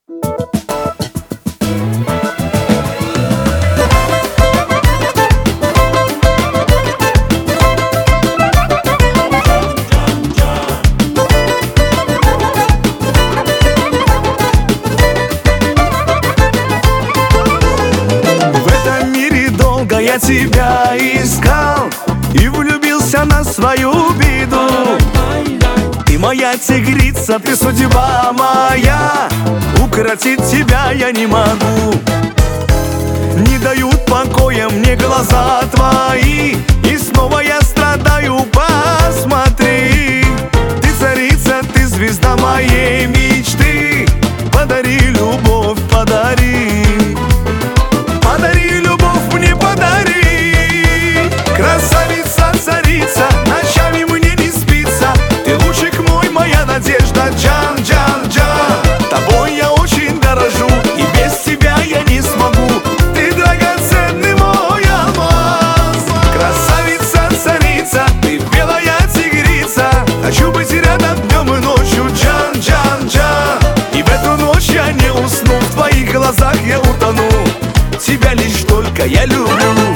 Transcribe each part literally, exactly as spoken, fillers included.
Я тебя искал и влюбился на свою беду. Ты моя тигрица, ты судьба моя, укротить тебя я не могу. Не дают покоя мне глаза твои, и снова я страдаю, посмотри. Ты царица, ты звезда моей мечты, подари любовь, подари. Подари любовь мне, подари. Красавица, царица, ночами мне не спится. Ты лучик мой, моя надежда, Джан, Джан, Джан. Тобой я очень дорожу, и без тебя я не смогу. Ты драгоценный мой алмаз. Красавица, царица, ты белая тигрица. Хочу быть рядом днем и ночью, Джан, Джан, Джан. И в эту ночь я не усну, в твоих глазах я утону. Тебя лишь только я люблю.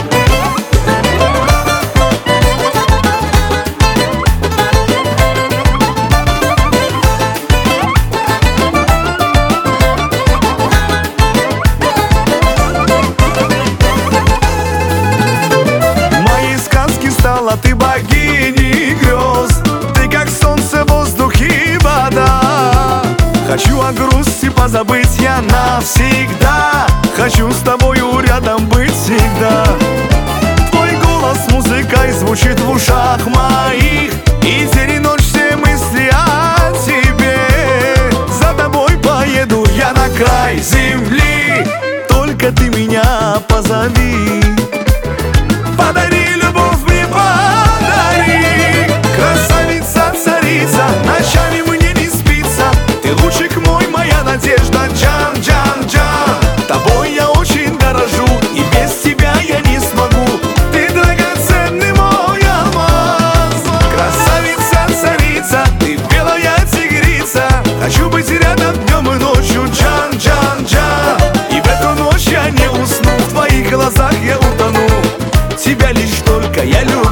Моей сказки стала ты богиней грез. Ты как солнце, воздух и вода. Хочу о грусти позабыть я навсегда. Хочу с тобою рядом быть всегда. Твой голос музыкой звучит в ушах моих, и день и ночь все мысли о тебе. За тобой поеду я на край земли, только ты меня позови. Подари любовь мне, подари. Красавица, царица, ночами мне не спится. Ты лучик мой, моя надежда, Джан, Джан, Джан. Тобой я очень дорожу, и без тебя я не смогу. Ты драгоценный мой алмаз. Красавица, царица, ты белая тигрица. Хочу быть рядом днем и ночью, Джан, Джан, Джан. И в эту ночь я не усну, в твоих глазах я утону. Тебя лишь только я люблю.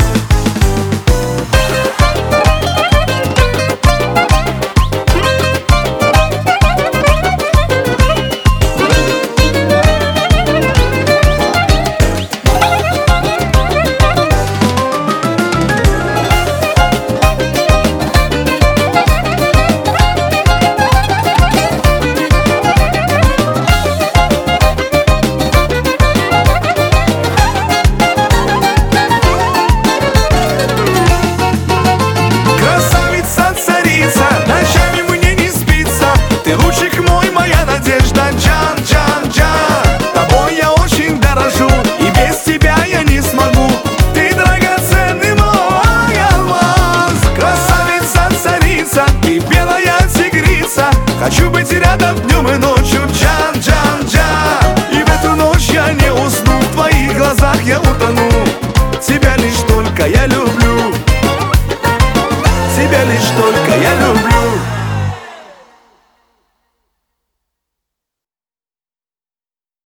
Хочу быть рядом днем и ночью, Джан, Джан, Джан. И в эту ночь я не усну, в твоих глазах я утону. Тебя лишь только я люблю.